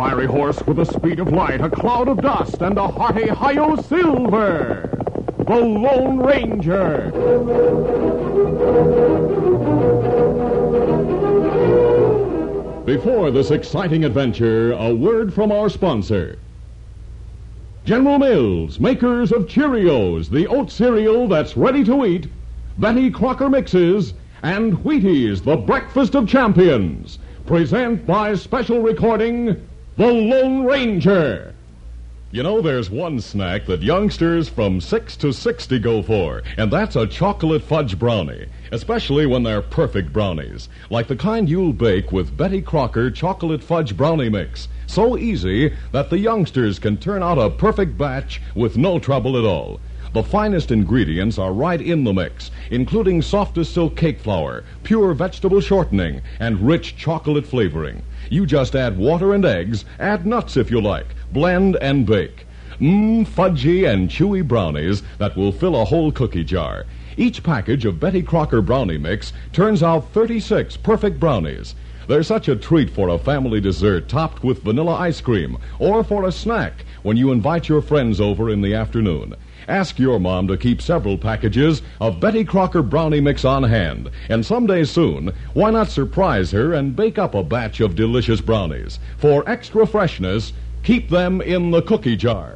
fiery horse with the speed of light, a cloud of dust, and a hearty Hi-Yo Silver, the Lone Ranger. Before this exciting adventure, a word from our sponsor. General Mills, makers of Cheerios, the oat cereal that's ready to eat, Betty Crocker Mixes, and Wheaties, the breakfast of champions, present by special recording, The Lone Ranger. You know, there's one snack that youngsters from 6 to 60 go for, and that's a chocolate fudge brownie, especially when they're perfect brownies, like the kind you'll bake with Betty Crocker Chocolate Fudge Brownie Mix. So easy that the youngsters can turn out a perfect batch with no trouble at all. The finest ingredients are right in the mix, including softest silk cake flour, pure vegetable shortening, and rich chocolate flavoring. You just add water and eggs, add nuts if you like, blend and bake. Fudgy and chewy brownies that will fill a whole cookie jar. Each package of Betty Crocker Brownie Mix turns out 36 perfect brownies. They're such a treat for a family dessert topped with vanilla ice cream, or for a snack when you invite your friends over in the afternoon. Ask your mom to keep several packages of Betty Crocker Brownie Mix on hand. And someday soon, why not surprise her and bake up a batch of delicious brownies? For extra freshness, keep them in the cookie jar.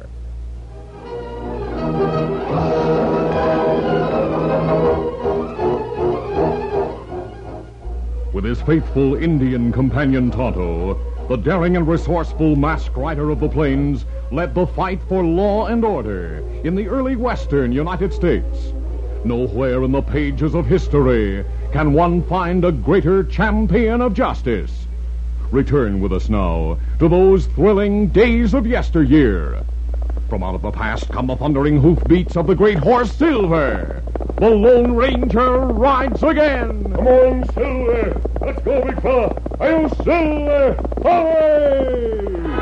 With his faithful Indian companion Tonto, the daring and resourceful masked rider of the plains led the fight for law and order in the early western United States. Nowhere in the pages of history can one find a greater champion of justice. Return with us now to those thrilling days of yesteryear. From out of the past come the thundering hoofbeats of the great horse Silver. The Lone Ranger rides again. Come on, Silver. Let's go, big fella. Hi-Yo, Silver. Hooray!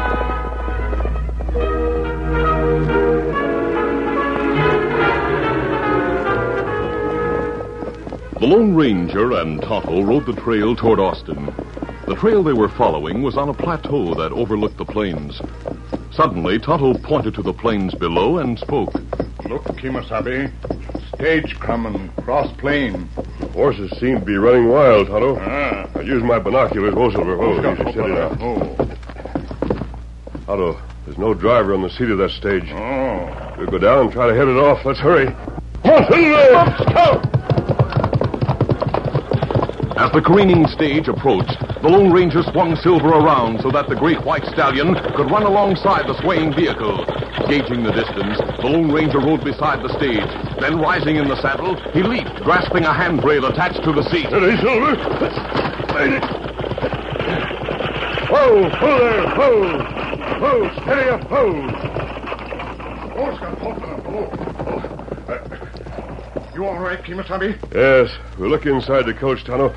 The Lone Ranger and Tonto rode the trail toward Austin. The trail they were following was on a plateau that overlooked the plains. Suddenly, Tonto pointed to the plains below and spoke. Look, Kemosabe. Stage coming, cross plain. The horses seem to be running wild, Tonto. I use my binoculars. Silver. Tonto, there's no driver on the seat of that stage. We'll go down and try to head it off. Let's hurry. As the careening stage approached, the Lone Ranger swung Silver around so that the great white stallion could run alongside the swaying vehicle. Gauging the distance, the Lone Ranger rode beside the stage. Then, rising in the saddle, he leaped, grasping a handrail attached to the seat. Steady, Silver. Made it. Whoa, there, whoa. Whoa, steady up, whoa. Horse got caught in a blow. You all right, Kemosabe? Yes, we'll look inside the coach, Tonto.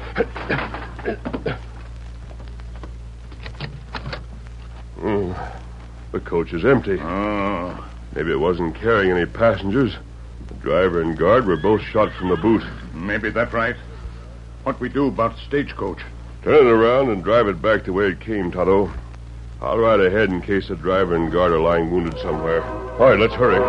The coach is empty. Maybe it wasn't carrying any passengers. The driver and guard were both shot from the boot. Maybe that's right. What we do about the stagecoach? Turn it around and drive it back the way it came, Tonto. I'll ride ahead in case the driver and guard are lying wounded somewhere. All right, let's hurry.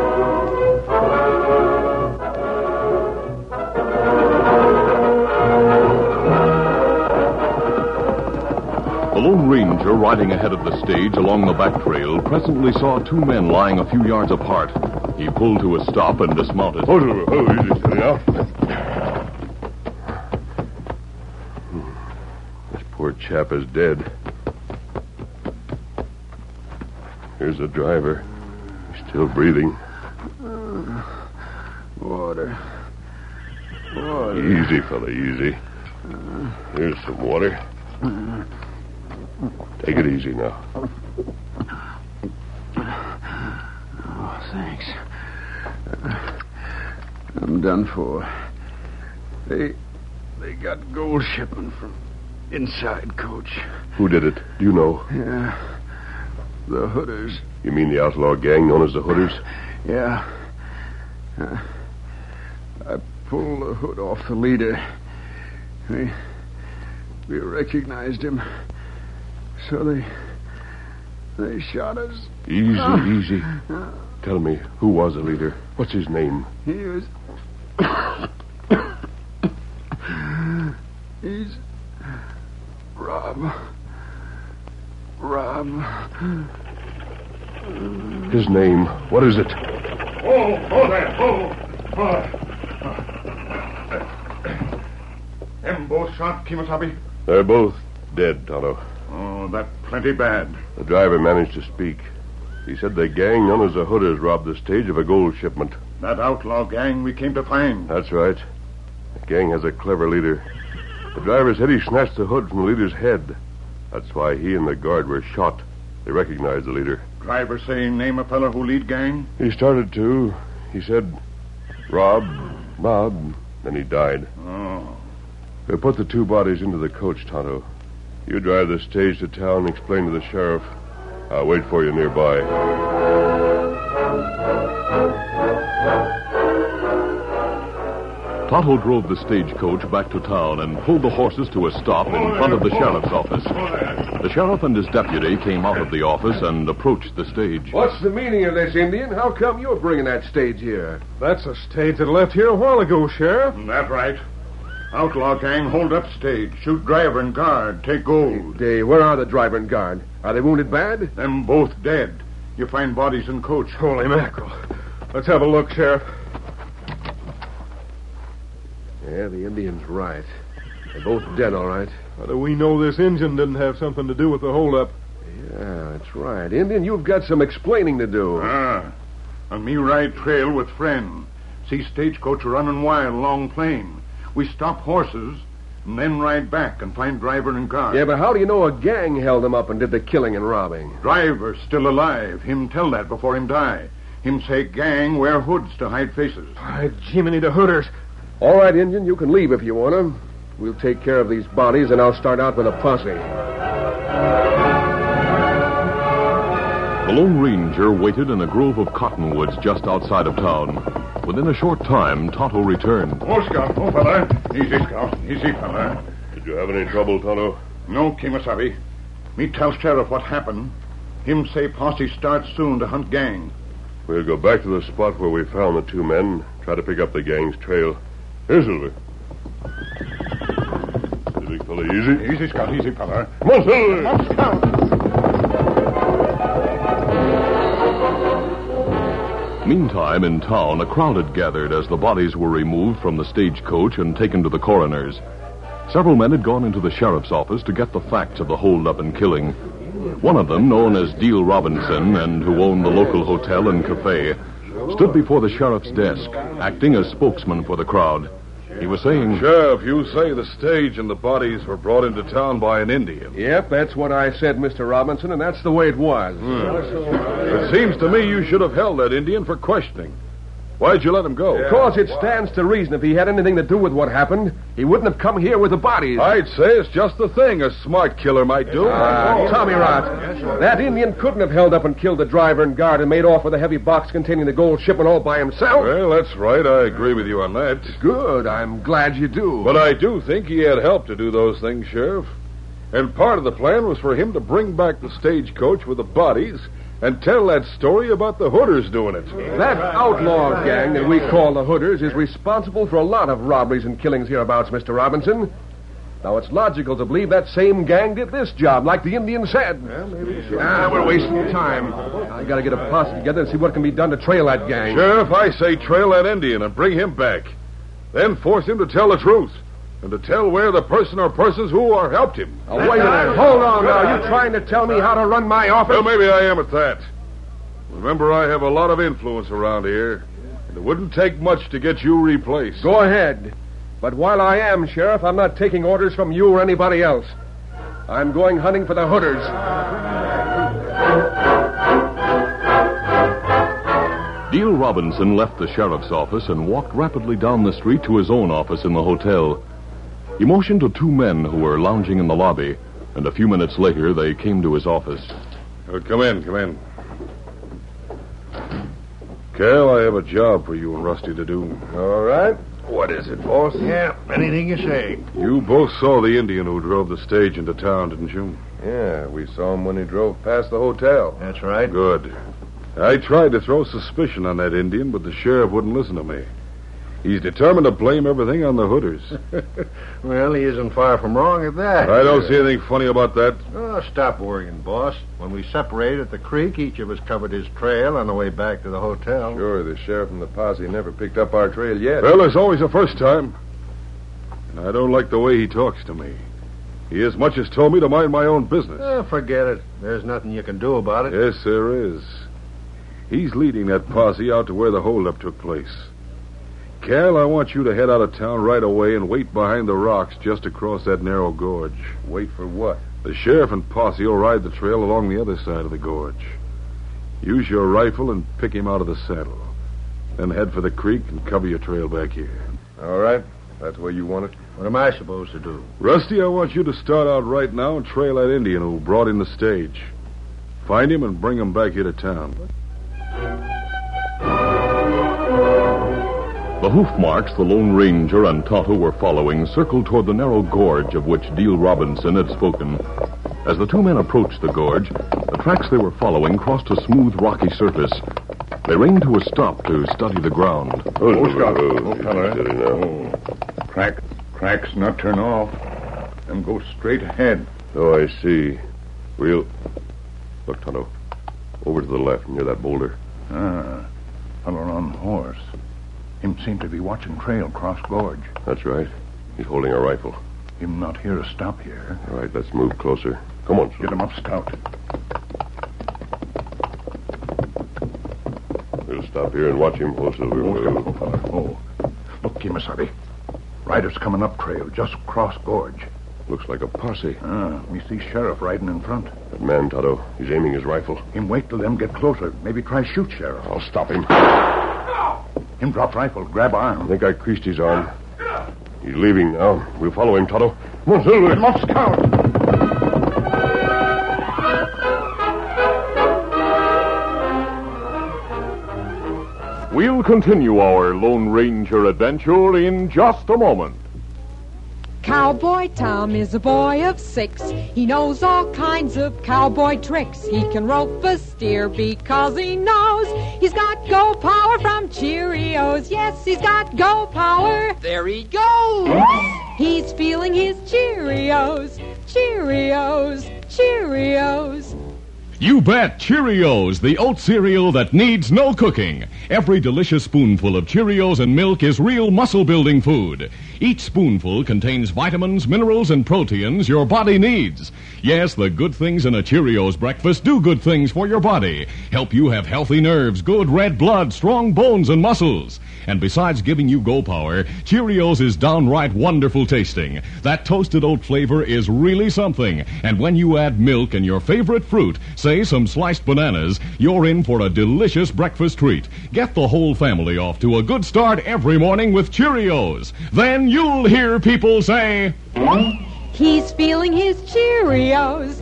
The Lone Ranger, riding ahead of the stage along the back trail, presently saw two men lying a few yards apart. He pulled to a stop and dismounted. Easy, steady now. This poor chap is dead. Here's the driver. He's still breathing. Water. Easy, fella, easy. Here's some water. Take it easy now. Oh, thanks. I'm done for. They got gold shipment from inside, Coach. Who did it? Do you know? Yeah. The Hooders. You mean the outlaw gang known as the Hooders? Yeah. I pulled the hood off the leader. We recognized him. So They shot us. Easy. Tell me, who was the leader? What's his name? He was... He's... Rob. His name, what is it? Oh there. Them both shot, Kimasabi? They're both dead, Tonto. Oh, that plenty bad. The driver managed to speak. He said the gang known as the Hooders robbed the stage of a gold shipment. That outlaw gang we came to find. That's right. The gang has a clever leader. The driver said he snatched the hood from the leader's head. That's why he and the guard were shot. They recognized the leader. Driver say name a fellow who lead gang? He started to. He said, Rob, Bob. Then he died. Oh. They put the two bodies into the coach, Tonto. You drive the stage to town and explain to the sheriff. I'll wait for you nearby. Tonto drove the stagecoach back to town and pulled the horses to a stop in front of the sheriff's office. The sheriff and his deputy came out of the office and approached the stage. What's the meaning of this, Indian? How come you're bringing that stage here? That's a stage that left here a while ago, Sheriff. That right. Outlaw gang hold up stage, shoot driver and guard, take gold. Hey, where are the driver and guard? Are they wounded bad? Them both dead. You find bodies in coach. Holy mackerel. Let's have a look, Sheriff. Yeah, the Indian's right. They're both dead, all right. How do we know this engine didn't have something to do with the holdup? Yeah, that's right. Indian, you've got some explaining to do. And me ride trail with friend. See stagecoach running wild along plain. We stop horses and then ride back and find driver and guard. Yeah, but how do you know a gang held them up and did the killing and robbing? Driver still alive. Him tell that before him die. Him say gang wear hoods to hide faces. By Jiminy the Hooters. All right, Indian, you can leave if you want to. We'll take care of these bodies, and I'll start out with a posse. The Lone Ranger waited in a grove of cottonwoods just outside of town. Within a short time, Tonto returned. Oh, Scout. Oh, fella. Easy, Scout. Easy, fella. Did you have any trouble, Tonto? No, Kimasabi. Me tell sheriff what happened. Him say posse starts soon to hunt gang. We'll go back to the spot where we found the two men. Try to pick up the gang's trail. Here, Silver. The big fella easy? Easy, Scout. Easy, fella. Come on, Silver! Come on, Scout. Meantime, in town, a crowd had gathered as the bodies were removed from the stagecoach and taken to the coroner's. Several men had gone into the sheriff's office to get the facts of the holdup and killing. One of them, known as Deal Robinson, and who owned the local hotel and cafe, stood before the sheriff's desk, acting as spokesman for the crowd. He was saying, Sheriff, you say the stage and the bodies were brought into town by an Indian. Yep, that's what I said, Mr. Robinson, and that's the way it was. It seems to me you should have held that Indian for questioning. Why'd you let him go? Because it stands to reason if he had anything to do with what happened, he wouldn't have come here with the bodies. I'd say it's just the thing a smart killer might do. Tommy Rot, that Indian couldn't have held up and killed the driver and guard and made off with a heavy box containing the gold shipment all by himself. Well, that's right. I agree with you on that. Good. I'm glad you do. But I do think he had help to do those things, Sheriff. And part of the plan was for him to bring back the stagecoach with the bodies and tell that story about the Hooders doing it. That outlaw gang that we call the Hooders is responsible for a lot of robberies and killings hereabouts, Mr. Robinson. Now, it's logical to believe that same gang did this job, like the Indian said. We're wasting time. I gotta get a posse together and see what can be done to trail that gang. Sheriff, I say trail that Indian and bring him back. Then force him to tell the truth. And to tell where the person or persons who are helped him. Now, wait a minute. Hold on now. You trying to tell me how to run my office? Well, maybe I am at that. Remember, I have a lot of influence around here. And it wouldn't take much to get you replaced. Go ahead. But while I am, Sheriff, I'm not taking orders from you or anybody else. I'm going hunting for the Hooders. Deal Robinson left the sheriff's office and walked rapidly down the street to his own office in the hotel. He motioned to two men who were lounging in the lobby, and a few minutes later they came to his office. Come in. Cal, I have a job for you and Rusty to do. All right. What is it, boss? Yeah, anything you say. You both saw the Indian who drove the stage into town, didn't you? Yeah, we saw him when he drove past the hotel. That's right. Good. I tried to throw suspicion on that Indian, but the sheriff wouldn't listen to me. He's determined to blame everything on the Hooders. Well, he isn't far from wrong at that. I don't see anything funny about that. Oh, stop worrying, boss. When we separated at the creek, each of us covered his trail on the way back to the hotel. Sure, the sheriff and the posse never picked up our trail yet. Well, there's always a first time. And I don't like the way he talks to me. He as much as told me to mind my own business. Forget it. There's nothing you can do about it. Yes, there is. He's leading that posse out to where the holdup took place. Cal, I want you to head out of town right away and wait behind the rocks just across that narrow gorge. Wait for what? The sheriff and posse will ride the trail along the other side of the gorge. Use your rifle and pick him out of the saddle. Then head for the creek and cover your trail back here. All right. That's where you want it. What am I supposed to do? Rusty, I want you to start out right now and trail that Indian who brought in the stage. Find him and bring him back here to town. The hoof marks the Lone Ranger and Tonto were following circled toward the narrow gorge of which Deal Robinson had spoken. As the two men approached the gorge, the tracks they were following crossed a smooth, rocky surface. They reined to a stop to study the ground. Steady now. Cracks not turn off. Then go straight ahead. Oh, I see. We'll... Look, Tonto. Over to the left, near that boulder. Fellow on horse. Him seem to be watching trail cross gorge. That's right. He's holding a rifle. Him not here to stop here. All right, let's move closer. Come on, son. Get him up, Scout. We'll stop here and watch him, Silver. Look, Kimasabi. Riders coming up trail, just cross gorge. Looks like a posse. We see sheriff riding in front. That man, Tonto, he's aiming his rifle. Him wait till them get closer. Maybe try shoot sheriff. I'll stop him. Him drop rifle, grab arm. I think I creased his arm. He's leaving now. We'll follow him, Tonto. Come on, Silver. Get him up, Scout. We'll continue our Lone Ranger adventure in just a moment. Cowboy Tom is a boy of 6. He knows all kinds of cowboy tricks. He can rope a steer because he knows he's got go power from Cheerios. Yes, he's got go power. There he goes. He's feeling his Cheerios. Cheerios. Cheerios. You bet, Cheerios, the oat cereal that needs no cooking. Every delicious spoonful of Cheerios and milk is real muscle-building food. Each spoonful contains vitamins, minerals, and proteins your body needs. Yes, the good things in a Cheerios breakfast do good things for your body. Help you have healthy nerves, good red blood, strong bones, and muscles. And besides giving you go power, Cheerios is downright wonderful tasting. That toasted oat flavor is really something. And when you add milk and your favorite fruit, say some sliced bananas, you're in for a delicious breakfast treat. Get the whole family off to a good start every morning with Cheerios. Then you'll hear people say, He's feeling his Cheerios.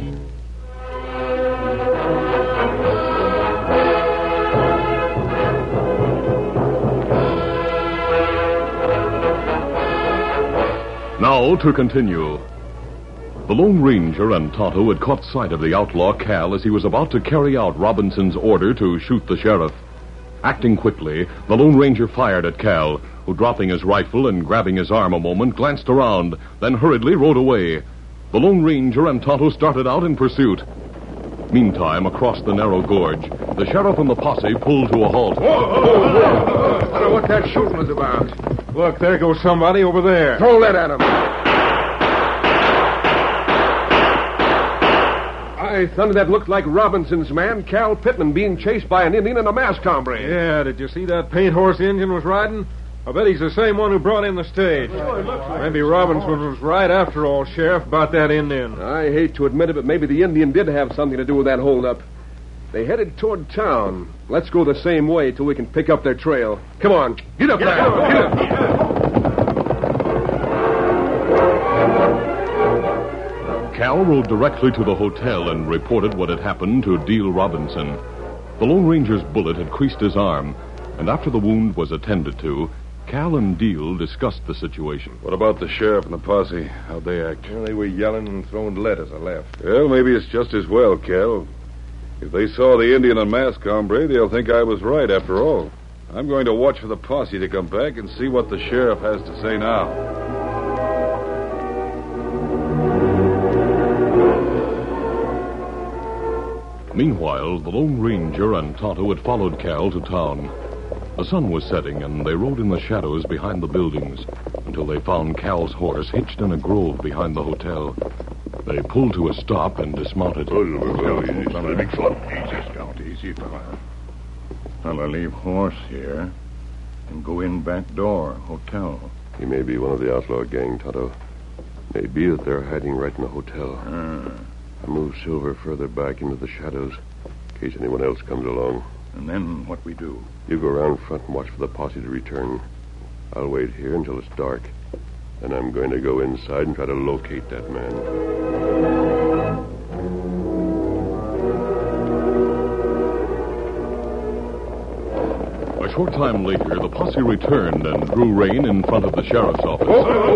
Now to continue. The Lone Ranger and Tonto had caught sight of the outlaw Cal as he was about to carry out Robinson's order to shoot the sheriff. Acting quickly, the Lone Ranger fired at Cal, who, dropping his rifle and grabbing his arm a moment, glanced around, then hurriedly rode away. The Lone Ranger and Tonto started out in pursuit. Meantime, across the narrow gorge, the sheriff and the posse pulled to a halt. I don't know what that shooting was about. Look, there goes somebody over there. Throw that at him. By thunder, that looked like Robinson's man, Cal Pittman, being chased by an Indian in a masked hombre. Yeah, did you see that paint horse the Indian was riding? I bet he's the same one who brought in the stage. Maybe Robinson was right after all, Sheriff, about that Indian. I hate to admit it, but maybe the Indian did have something to do with that holdup. They headed toward town. Let's go the same way till we can pick up their trail. Come on, get up there. Get up. Cal rode directly to the hotel and reported what had happened to Deal Robinson. The Lone Ranger's bullet had creased his arm, and after the wound was attended to, Cal and Deal discussed the situation. What about the sheriff and the posse? How'd they act? Well, they were yelling and throwing lead as I left. Well, maybe it's just as well, Cal. If they saw the Indian and masked hombre, they'll think I was right after all. I'm going to watch for the posse to come back and see what the sheriff has to say now. Meanwhile, the Lone Ranger and Tonto had followed Cal to town. The sun was setting, and they rode in the shadows behind the buildings until they found Cal's horse hitched in a grove behind the hotel. They pulled to a stop and dismounted. Easy, fella. Fella, leave horse here and go in back door, hotel. He may be one of the outlaw gang, Tonto. May be that they're hiding right in the hotel. I move Silver further back into the shadows in case anyone else comes along. And then what we do? You go around front and watch for the posse to return. I'll wait here until it's dark. Then I'm going to go inside and try to locate that man. A short time later, the posse returned and drew rein in front of the sheriff's office.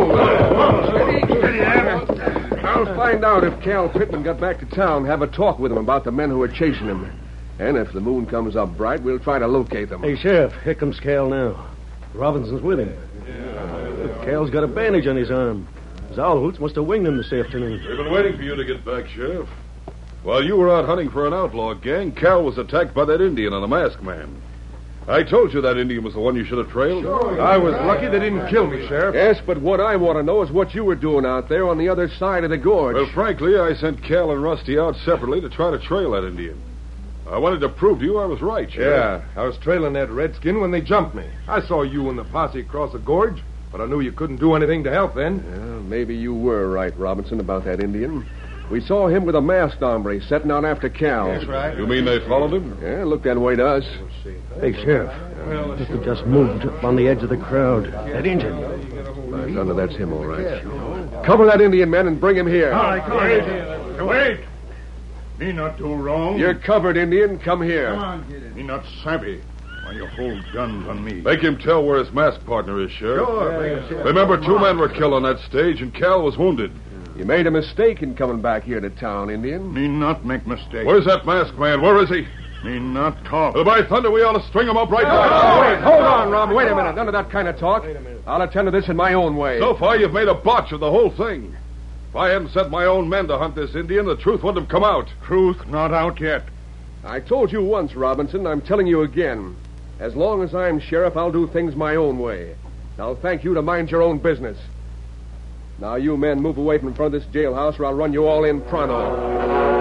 I'll find out if Cal Pittman got back to town, have a talk with him about the men who were chasing him. And if the moon comes up bright, we'll try to locate them. Hey, Sheriff, here comes Cal now. Robinson's with him. Cal's got a bandage on his arm. Zolhoots must have winged him this afternoon. They've been waiting for you to get back, Sheriff. While you were out hunting for an outlaw gang, Cal was attacked by that Indian and a masked man. I told you that Indian was the one you should have trailed. Sure, I was lucky they didn't kill me, Sheriff. Yes, but what I want to know is what you were doing out there on the other side of the gorge. Well, frankly, I sent Cal and Rusty out separately to try to trail that Indian. I wanted to prove to you I was right, Sheriff. Yeah, I was trailing that redskin when they jumped me. I saw you and the posse cross the gorge, but I knew you couldn't do anything to help then. Well, maybe you were right, Robinson, about that Indian. We saw him with a masked hombre setting out after Cal. That's right. You mean they followed him? Yeah, looked that way to us. Hey, Sheriff, look who just moved up on the edge of the crowd. That Indian. I thunder, that's him, all right. Cover that Indian man and bring him here. All right, come on. Wait. Me not do wrong. You're covered, Indian. Come here. Come on, get it. Me not savvy. Why you hold guns on me? Make him tell where his masked partner is, Sheriff. Sure. Remember, 2 men were killed on that stage, and Cal was wounded. You made a mistake in coming back here to town, Indian. Me not make mistake. Where's that masked man? Where is he? Me not talk. Well, by thunder, we ought to string him up right now. Wait, hold on, Rob. Wait a minute. None of that kind of talk. I'll attend to this in my own way. So far, you've made a botch of the whole thing. If I hadn't sent my own men to hunt this Indian, the truth wouldn't have come out. Truth not out yet. I told you once, Robinson. I'm telling you again. As long as I'm sheriff, I'll do things my own way. I'll thank you to mind your own business. Now, you men move away from front of this jailhouse or I'll run you all in pronto.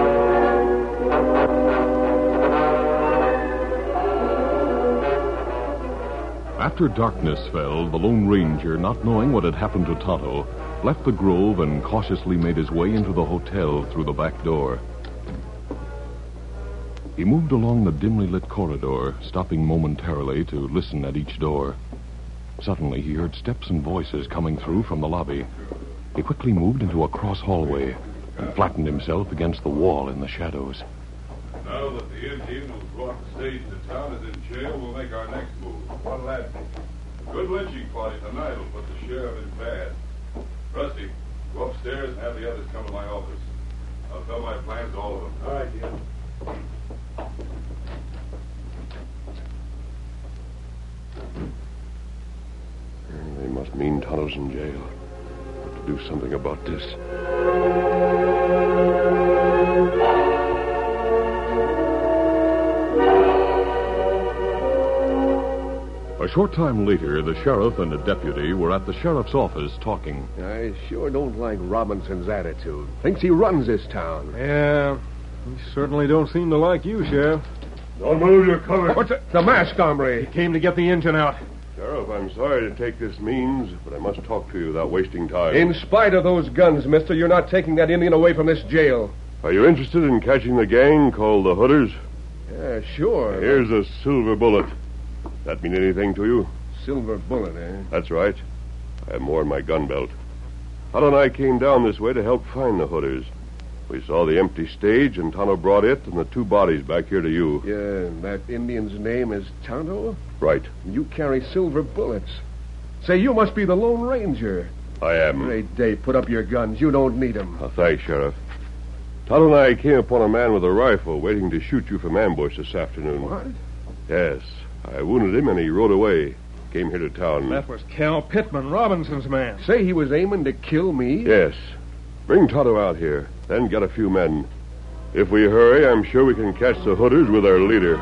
After darkness fell, the Lone Ranger, not knowing what had happened to Tonto, left the grove and cautiously made his way into the hotel through the back door. He moved along the dimly lit corridor, stopping momentarily to listen at each door. Suddenly, he heard steps and voices coming through from the lobby. He quickly moved into a cross hallway and flattened himself against the wall in the shadows. Now that the Indian who brought the stage to town is in jail, we'll make our next move. What'll that be? A good lynching party tonight will put the sheriff in bad. Rusty, go upstairs and have the others come to my office. I'll tell my plans to all of them. All right, dear. They must mean Tonto's in jail. Have to do something about this. A short time later, the sheriff and a deputy were at the sheriff's office talking. I sure don't like Robinson's attitude. Thinks he runs this town. Yeah, he certainly don't seem to like you, Sheriff. Don't move your cover. What's it? The masked hombre. He came to get the engine out. Sheriff, I'm sorry to take this means, but I must talk to you without wasting time. In spite of those guns, mister, you're not taking that Indian away from this jail. Are you interested in catching the gang called the Hooders? Yeah, sure. Here's a silver bullet. That mean anything to you? Silver bullet, eh? That's right. I have more in my gun belt. Tonto and I came down this way to help find the Hooders. We saw the empty stage, and Tonto brought it and the 2 bodies back here to you. Yeah, that Indian's name is Tonto? Right. You carry silver bullets. Say, you must be the Lone Ranger. I am. Great day. Put up your guns. You don't need them. Oh, thanks, Sheriff. Tonto and I came upon a man with a rifle waiting to shoot you from ambush this afternoon. What? Yes. I wounded him and he rode away. Came here to town. That was Cal Pittman, Robinson's man. Say he was aiming to kill me? Yes. Bring Tonto out here. Then get a few men. If we hurry, I'm sure we can catch the hooders with our leader.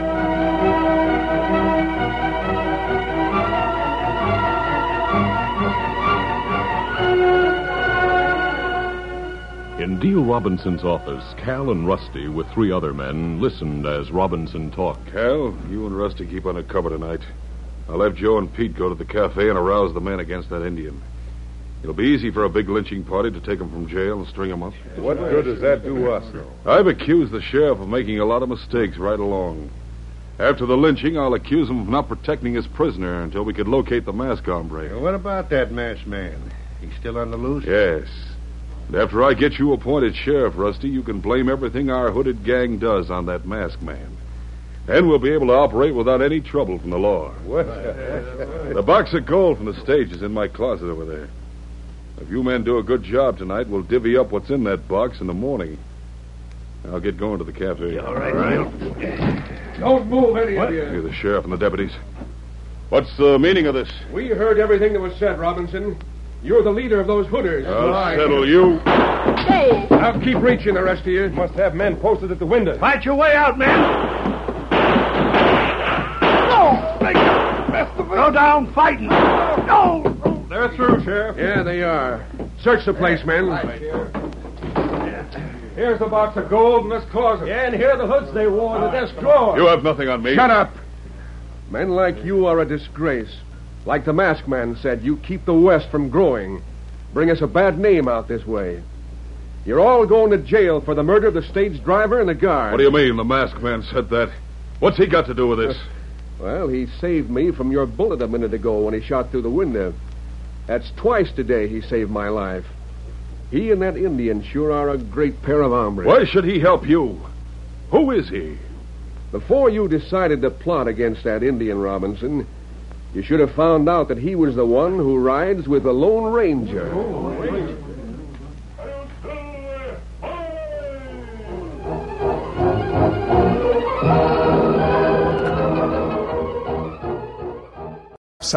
In Deal Robinson's office, Cal and Rusty, with 3 other men, listened as Robinson talked. Cal, you and Rusty keep under cover tonight. I'll have Joe and Pete go to the cafe and arouse the men against that Indian. It'll be easy for a big lynching party to take him from jail and string him up. What good does that do us, though? I've accused the sheriff of making a lot of mistakes right along. After the lynching, I'll accuse him of not protecting his prisoner until we could locate the masked hombre. What about that masked man? He's still on the loose? Yes. And after I get you appointed sheriff, Rusty, you can blame everything our hooded gang does on that masked man. And we'll be able to operate without any trouble from the law. What? The box of gold from the stage is in my closet over there. If you men do a good job tonight, we'll divvy up what's in that box in the morning. I'll get going to the cafe. All right. Don't move, any of you. You're the sheriff and the deputies. What's the meaning of this? We heard everything that was said, Robinson. You're the leader of those hooders. I'll settle you. Hey! Now keep reaching, the rest of you. Must have men posted at the window. Fight your way out, men. Go down fighting. No! They're through, Sheriff. Yeah, they are. Search the place, men. Here's the box of gold in this closet. Yeah, and here are the hoods they wore in the desk drawer. You have nothing on me. Shut up. Men like you are a disgrace. Like the masked man said, you keep the West from growing. Bring us a bad name out this way. You're all going to jail for the murder of the stage driver and the guard. What do you mean the masked man said that? What's he got to do with this? Well, he saved me from your bullet a minute ago when he shot through the window. That's twice today he saved my life. He and that Indian sure are a great pair of hombres. Why should he help you? Who is he? Before you decided to plot against that Indian, Robinson, you should have found out that he was the one who rides with the Lone Ranger.